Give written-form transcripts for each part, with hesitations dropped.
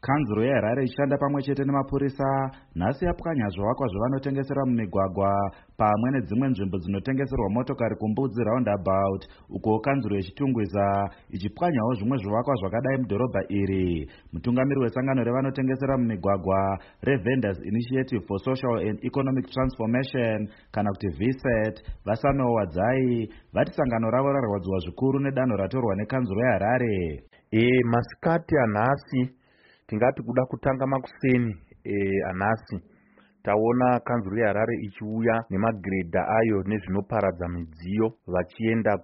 Kanzuro yeHarare ichishanda pamwe chete nemapurisa nhasi yapwanya zvivakwa zvavanotengesera mumigwagwa pamwe nedzimwe nzvimbo dzinotengeserwa motokari kumbudzi roundabout, uko kanzuro ichitungwiza ichipwanyawo zvimwe zvivakwa zvakadai mudhorobha iri. Mutungamiri wesangano revanotengesera mumigwagwa reVendors Initiative for Social and Economic Transformation kana kuti VSET, Vasamewo Wadzai, vati sangano ravo rarwadziwa zvikuru nedanho ratorwa nekanzuro yeHarare. Masikati anhasi tingati kuda kutanga makuseni anhasi taona kanzuro yeHarare ichiuya nemagredha ayo nezvinoparadza midziyo vachienda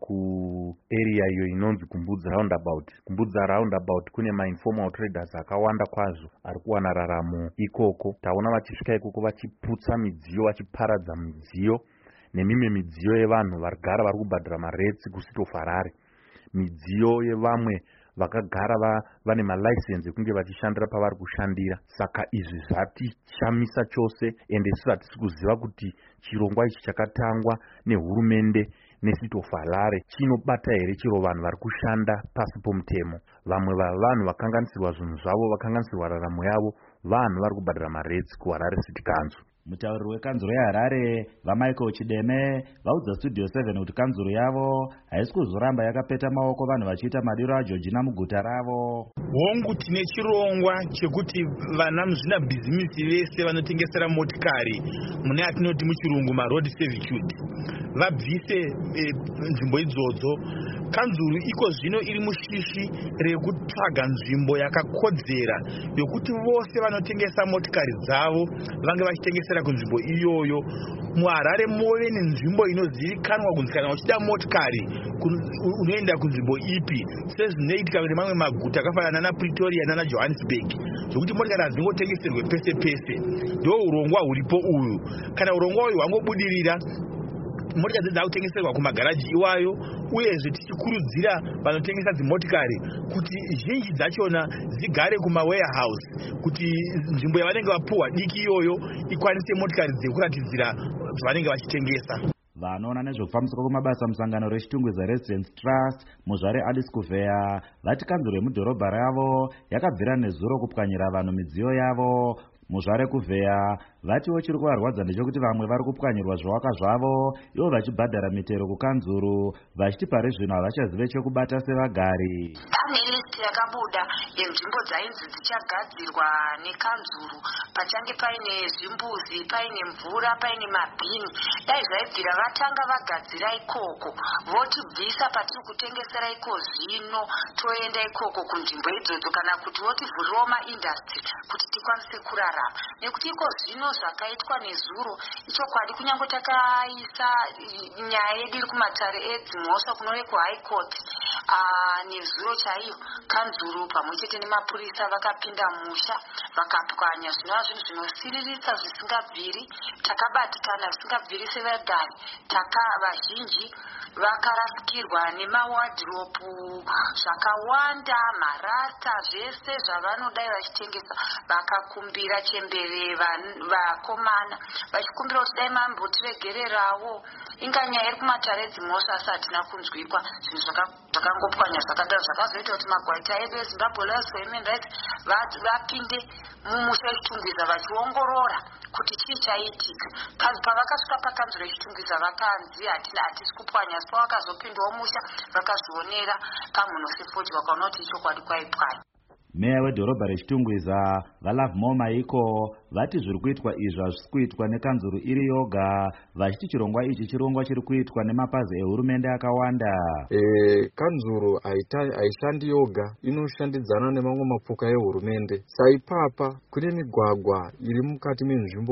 kuarea iyo inonzi kumbudzi roundabout. Kumbudzi roundabout kune mainformal traders akawanda kwazvo ari kuwana raramo ikoko. Taona vachisvika ikoko vachiputsa midziyo, vachiparadza midziyo nemimwe midziyo yevanhu varigara vari kubhadhara maretsi kusitofarare. Midziyo yevamwe vakagara vane malaisensi ekunge vachishandira pavari kushandira. Saka izvi zvatishamisa chose ende isu hatisi kuziva kuti chirongwa ichi chakatangwa nehurumende nesitofalare chinobata here chiro vanhu vari kushanda pasi pomutemo. Vamwe vavanhu vakanganisirwa zvinhu zvavo, vakanganisirwa raramo yavo, vanhu vari kubhadhara maretsi kuHarare City Council. Mutauriri wekanzuro yeHarare vaMichael Chideme vaudza Studio 7 kuti kanzuro yavo haisi kuzoramba yakapeta maoko vanhu vachiita madiro aJoji muguta ravo. Hongu tine chirongwa chekuti vana muzvina bhizimisi vese vanotengesera motikari mune atinoti muchirungu maroad servitude vabvise nzvimbo idzodzo. Kanzuro iko zvino iri mushishi rekutsvaga nzvimbo yakakodzera yokuti vose vanotengesa motikari dzavo vange vachitengesera kunzvimbo iyoyo. MuHarare move nenzvimbo inozivikanwa kunzi kana uchida motikari unoenda kunzvimbo ipi, sezvinoitika nemamwe maguta akafanana naPretoria nana Johannesburg, zvokuti motikari hadzingotengeserwe pese pese. Ndo urongwa huripo uyu. Kana urongwa uyu hwangobudirira, motikari dzakutengeserwa kumagaraji iwayo, uyezve tichikurudzira vanotengesa dzimotikari kuti zhinji dzachona dzigare kumawarehouse kuti nzvimbo yavanenge vapuhwa diki iyoyo ikwanise motikari dzekuratidzira zvavanenge vachitengesa. Vanoona nezvekufambiswa kwemabasa musangano rechitungwiza Residence Trust muzvare Alice Kuvheya vati kanzuro yemudhorobha ravo yakabvira nezuro kupwanyira vanhu midziyo yavo. Muzvare Kuvheya vatiwo chiri kuvarwadza ndechekuti vamwe vari kupwanyirwa zvivakwa zvavo ivo vachibhadhara mitero kukanzuro vachiti pari zvino havachazive chekubata sevagari. Pane listi yakabuda yenzvimbo dzainzi dzichagadzirwa nekanzuro, pachange paine zvimbuzi, paine mvura, paine mabhini. Dai zvaibvira vatanga vagadzira ikoko votibvisa patiri kutengesera iko zvino toenda ikoko kunzvimbo idzodzo, kana kuti votivhurirawo maindastry kuti tikwanise kurarama. Nekuti iko zvino zvakaitwa nezuro ichokwadi, kunyange takaisa nyaya yedu iri kumatare edzimhosva kunove kuHigh Court nezuro chaiyo, kanzuro pamwe chete nemapurisa vakapinda musha vakapwanya zvinova zvinhu zvinosiririsa zvisingabviri. Takabatikana zvisingabviri sevagari, vazhinji vakarasikirwa nemawadhiropu zvakawanda, marasta, zvese zvavanodai vachitengesa. Vakakumbira chembere vakomana vachikumbira kuti dai mambotiregererawo. Inganyaya iri kumatare edzimhosva asi hatina kunzwikwa. Zvinhu zvakangopwanya zvakadaro zvakazoita kuti magwaita edu eZimbabwe Lawyers for Human Rights vapinde mumusha wechitungwiza vachiongorora kuti chii chaitika. Pavakasvika pakanzuro yechitungwiza vakanzi hatisi kupwanya, asi pavakazopindawo musha vakazvionera kamhuno sefoti vakaona kuti ichokwadi kwaipwanya. Meya wedhorobha rechitungwiza vaLove More Maiko vati zviri kuitwa izvi hazvisi kuitwa nekanzuro iri yoga, vachiti chirongwa ichi chirongwa chiri kuitwa nemapazi ehurumende akawanda. Kanzuro haishandi yoga, inoshandidzana nemamwe mapoka ehurumende. Saipapa kune migwagwa iri mukati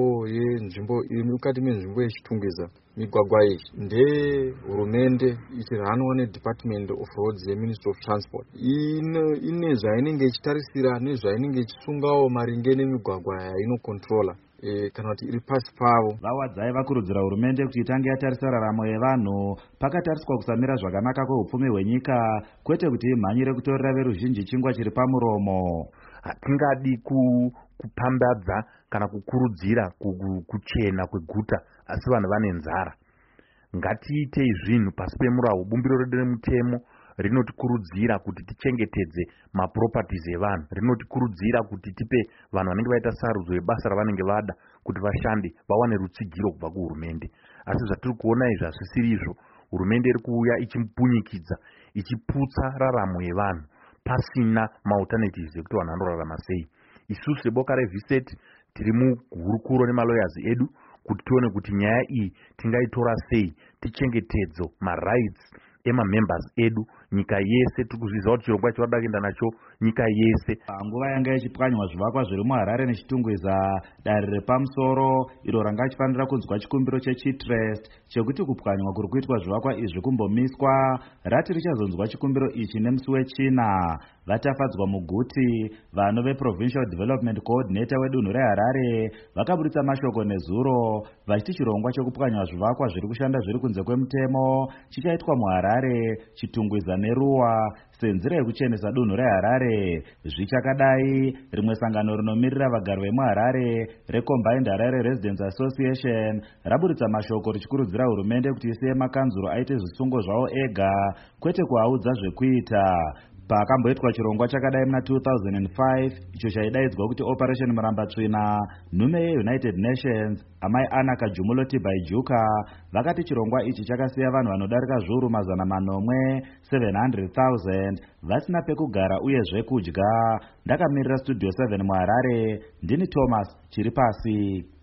menzvimbo yechitungwiza. Migwagwa iyi ndehurumende ichirhanwa neDepartment of Roads yeMinistry of Transport. Ine zvainenge ichitarisira nezvainenge ichisungawo maringe nemigwagwa yainokontrola kana kuti iri pasi pavo. Vawadzai vakurudzira hurumende kuti itange yatarisa raramo yevanhu pakatariswa kusamira zvakanaka kwehupfumi hwenyika, kwete kuti imhanyire kutorera veruzhinji chingwa chiri pamuromo. Hatingadi kupambadza kana kukurudzira kuchena kweguta, asi vanhu vane nzara. Ngatiitei zvinhu pasi pemurawo. Bumbiro redu remutemo rinotikurudzira kuti tichengetedze maproperties evanhu, rinotikurudzira kuti tipe vanhu vanenge vaita sarudzo yebasa ravanenge vada kuti vashande vawane rutsigiro kubva kuhurumende. Asi zvatiri kuona izvi hazvisiri izvo. Hurumende iri kuuya ichipunyikidza, ichiputsa raramo yevanhu pasina maalternatives ekuti vanhu vanorarama sei. Isusu seboka reVSET tiri muhurukuro nemalawyers edu kuti tione kuti nyaya iyi tingaitora sei tichengetedzo marights emamembers edu nyika yese. Tiri kuzviziva kuti chirongwa chavada kuenda nacho nyika yese. Panguva yanga ichipwanywa zvivakwa zviri muHarare nechitungwiza, dare repamusoro iro ranga achifanira kunzwa chikumbiro cheChitrust chekuti kupwanywa kuri kuitwa zvivakwa izvi kumbomiswa rati richazonzwa chikumbiro ichi nemusi wechina. Vatafadzwa muguti vano veProvincial Development Coordinator wedunhu reHarare vakaburitsa mashoko nezuro vachiti chirongwa chekupwanywa zvivakwa zviri kushanda zviri kunze kwemutemo chichaitwa muHarare, Chitungwiza neRuwa senzira yekuchenesa dunhu reHarare. Zvichakadai, rimwe sangano rinomirira vagari vemuHarare reCombined Harare Residents Association raburitsa mashoko richikurudzira hurumende kuti isiye makanzuro aite zvisungo zvavo ega kwete kuaudza zvekuita. Pakamboitwa chirongwa chakadai muna 2005 icho chaidaidzwa kuti Operation Murambatsvina, nhume yeUnited Nations amai Anna Kajumulo Tibaijuka vakati chirongwa ichi chakasiya vanhu vanodarika zviuru 700,000 vasina pekugara uye zvekudya. Ndakamirira Studio 7 muHarare, ndini Thomas Chiripasi.